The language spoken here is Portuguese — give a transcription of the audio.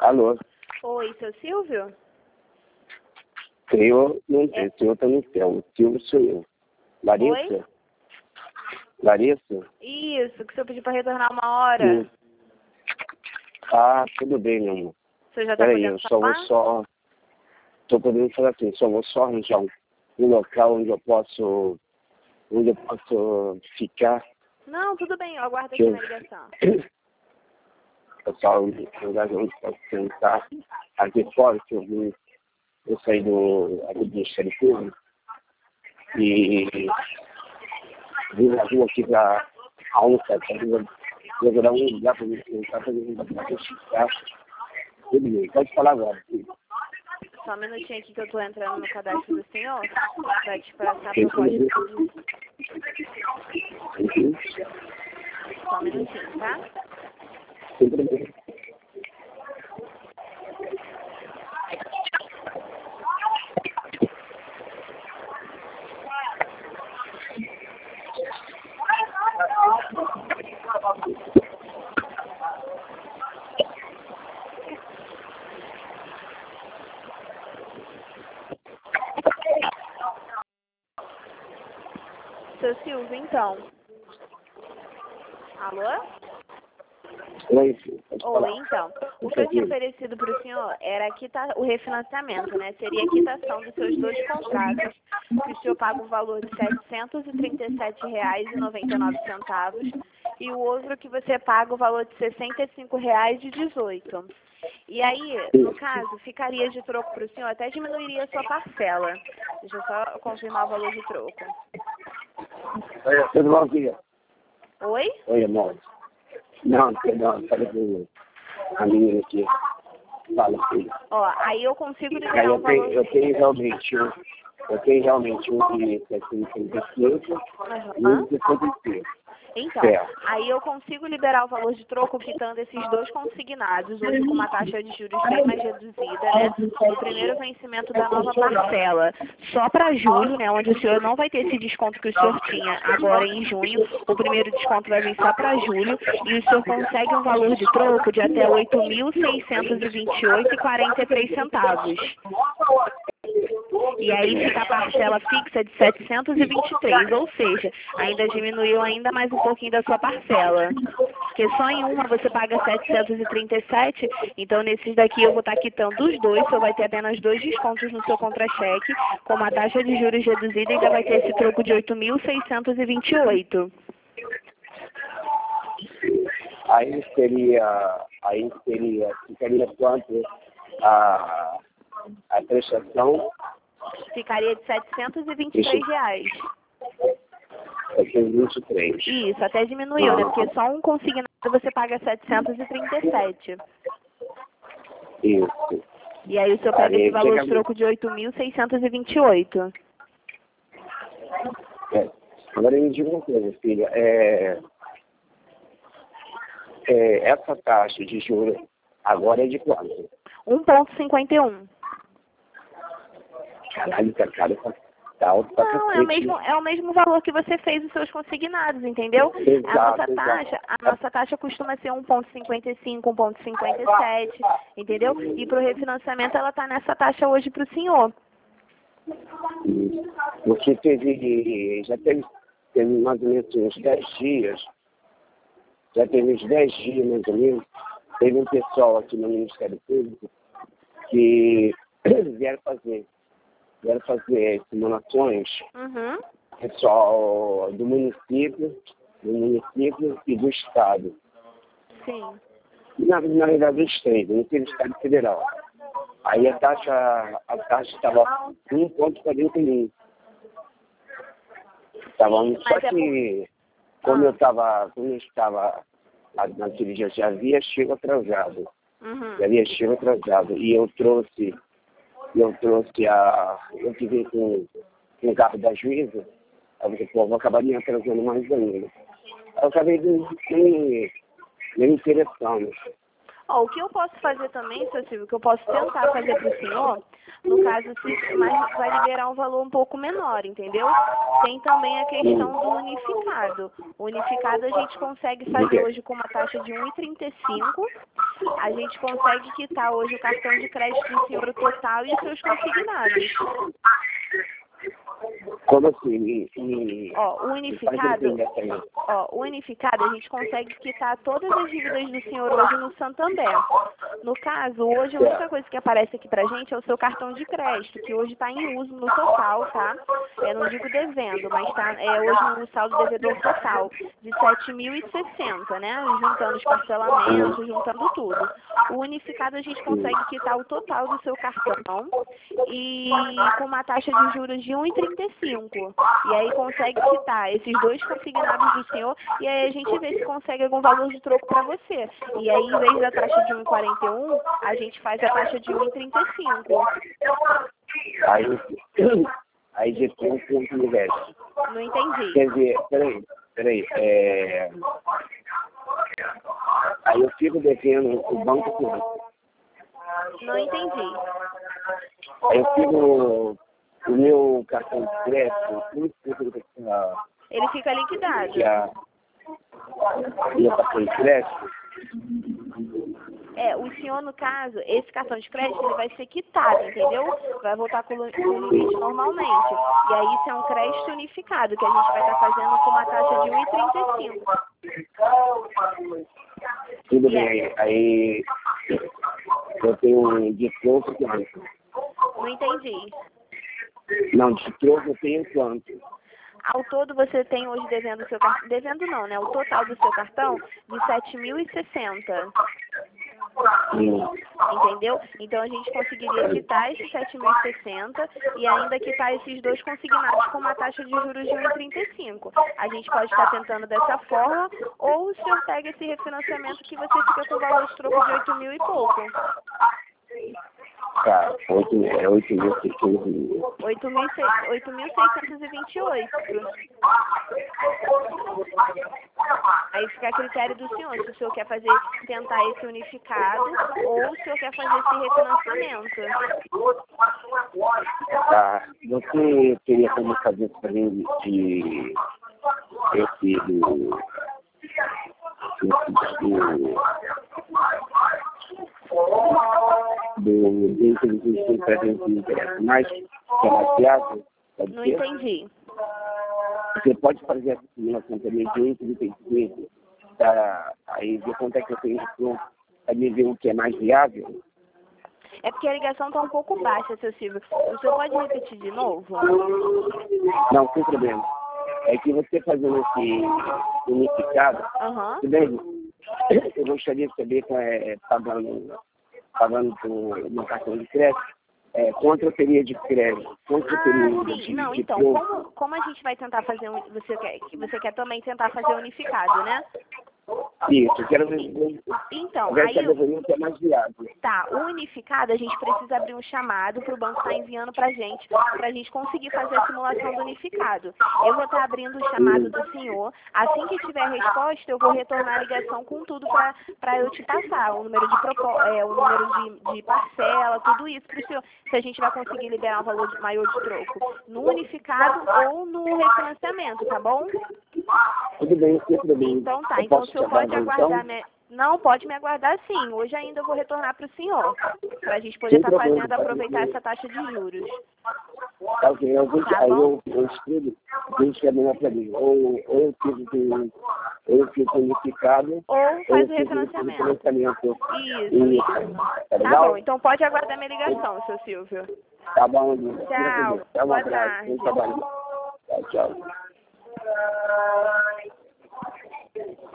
Alô? Oi, seu Silvio? Eu não sei, o senhor está no céu. O Silvio sou eu. Larissa? Oi? Larissa? Isso, que o senhor pediu para retornar uma hora. Sim. Ah, tudo bem, meu amor. O senhor já está Peraí, podendo eu só vou falar? só... Estou podendo falar assim, só vou só arranjar um local onde eu posso ficar. Não, tudo bem, eu aguardo Que aqui eu... na ligação. Pessoal, um lugar onde posso sentar aqui fora, que eu saí aqui do Ministério Público e vim na rua aqui para almoçar, vou dar um lugar para me sentar, para me ficar. Tudo bem, pode falar agora, filho. Só um minutinho aqui que eu tô entrando no cadastro do senhor, para te passar a proposta. Só um minutinho, tá? Tudo bem. Seu Silvio, então. Alô? Oi, filho, pode falar. Oi, então. O que eu tinha oferecido para o senhor era o refinanciamento, né? Seria a quitação dos seus dois contratos, que o senhor paga o valor de R$ 737,99 e o outro que você paga o valor de R$ 65,18. E aí, no caso, ficaria de troco para o senhor, até diminuiria a sua parcela. Deixa eu só confirmar o valor de troco. Tudo bom, filha? Oi? Oi, amor. Não, perdão, fala com a menina aqui. Fala, filha. Ó, aí eu consigo Aí liberar um valor... eu tenho realmente um de 735 e um Aham. de 65. Então, Certo. aí eu consigo liberar o valor de troco quitando esses dois consignados, hoje com uma taxa de juros bem mais reduzida, né? O primeiro vencimento da nova parcela, só para julho, né? Onde o senhor não vai ter esse desconto que o senhor tinha agora em junho. O primeiro desconto vai vir só para julho e o senhor consegue um valor de troco de até R$ 8.628,43. E aí fica a parcela fixa de 723, ou seja, ainda diminuiu ainda mais um pouquinho da sua parcela. Porque só em uma você paga 737, então nesses daqui eu vou estar quitando os dois, você vai ter apenas dois descontos no seu contra-cheque, com uma taxa de juros reduzida e ainda vai ter esse troco de 8.628. Ficaria quanto a prestação? Ficaria de R$ 723. 723. Isso, até diminuiu, né? Porque só um consignado você paga 737. Isso. E aí o senhor pega esse valor chega... de troco de 8.628. Agora me diga uma coisa, filha. Essa taxa de juros agora é de quanto? 1,51. Caralho, cara, tá alto pra Não, cacete. é o mesmo valor que você fez os seus consignados, entendeu? Exato, A nossa taxa costuma ser 1,55, 1,57, entendeu? E para o refinanciamento ela está nessa taxa hoje para o senhor. Porque já teve mais ou menos uns 10 dias, já teve uns 10 dias mais ou menos, teve um pessoal aqui no Ministério Público que vieram fazer simulações, pessoal do município e do Estado. Sim. Na realidade, dos três, do Estado Federal. Aí a taxa estava 1,41. Só que, como eu estava naquele dia, já havia chego atrasado. E eu tive com o carro da juíza, aí eu falei, vou acabar me atrasando mais ainda. Aí eu acabei me interessando. Ó, o que eu posso fazer também, seu Silvio, que eu posso tentar fazer para o senhor, no caso, mas vai liberar um valor um pouco menor, entendeu? Tem também a questão do unificado. O unificado a gente consegue fazer hoje com uma taxa de 1,35. A gente consegue quitar hoje o cartão de crédito do senhor total e os seus consignados. Como assim? Ó, o unificado, a gente consegue quitar todas as dívidas do senhor hoje no Santander. No caso, hoje a única coisa que aparece aqui pra gente é o seu cartão de crédito, que hoje está em uso no total, tá? Não digo devendo, mas está hoje no saldo devedor total de 7.060, né? Juntando os parcelamentos, juntando tudo. O unificado a gente consegue quitar o total do seu cartão e com uma taxa de juros de 1,35. E aí consegue quitar esses dois consignados do senhor e aí a gente vê se consegue algum valor de troco para você. E aí, em vez da taxa de 1,41, a gente faz a taxa de 1,35. Aí depois um ponto de verso. Não entendi. Quer dizer, peraí. Aí eu fico devendo o banco tudo. Não entendi. Aí eu fico o meu cartão de crédito, ele fica liquidado. E o cartão de crédito? O senhor, no caso, esse cartão de crédito, ele vai ser quitado, entendeu? Vai voltar com o limite normalmente. E aí isso é um crédito unificado, que a gente vai estar fazendo com uma taxa de 1,35. Tudo bem, aí eu tenho um de troco quanto? Não entendi. Não, de troco eu tenho quanto? Ao todo você tem hoje devendo o seu cartão, devendo não, né? O total do seu cartão de 7.060. Entendeu? Então a gente conseguiria quitar esses 7.060 e ainda quitar esses dois consignados com uma taxa de juros de 1,35. A gente pode estar tentando dessa forma, ou o senhor pega esse refinanciamento que você fica com o valor de troco de 8.000 e pouco. Tá, 8.628. 8.628. Aí fica a critério do senhor, se o senhor quer tentar esse unificado ou se o senhor quer fazer esse refinanciamento. Tá, você teria como fazer para mim de esse do inteligência presente no interesse mais, que é mais viável? Não entendi. Você pode fazer essa simulação também de 1,35 para aí ver quanto é que eu tenho pronto para me ver o que é mais viável? É porque a ligação está um pouco baixa, seu Silvio. O senhor pode repetir de novo? Não, sem problema. É que você fazendo esse unificado, tudo bem? Eu gostaria de saber pagando por meu cartão de crédito, quanto eu teria de crédito, quanto eu teria sim. Não, então, como a gente vai tentar fazer você quer também tentar fazer unificado, né? Isso, eu quero ver. Então, aí que é mais viável. Tá, o unificado, a gente precisa abrir um chamado para o banco estar enviando para a gente conseguir fazer a simulação do unificado. Eu vou estar abrindo o chamado do senhor. Assim que tiver a resposta, eu vou retornar a ligação com tudo para eu te passar. O número de parcela, tudo isso para o senhor. Se a gente vai conseguir liberar um valor maior de troco no unificado ou no refinanciamento, tá bom? Tudo bem, tudo bem. Então tá, então o senhor pode aguardar. Não, pode me aguardar sim. Hoje ainda eu vou retornar para o senhor, para a gente poder estar fazendo, aproveitar essa taxa de juros. Tá ok, eu escrevo, para mim. Ou eu fico unificado, ou faz o refinanciamento. Isso. Tá bom, então pode aguardar minha ligação, seu Silvio. Tá bom. Tchau. Boa tarde. Tchau.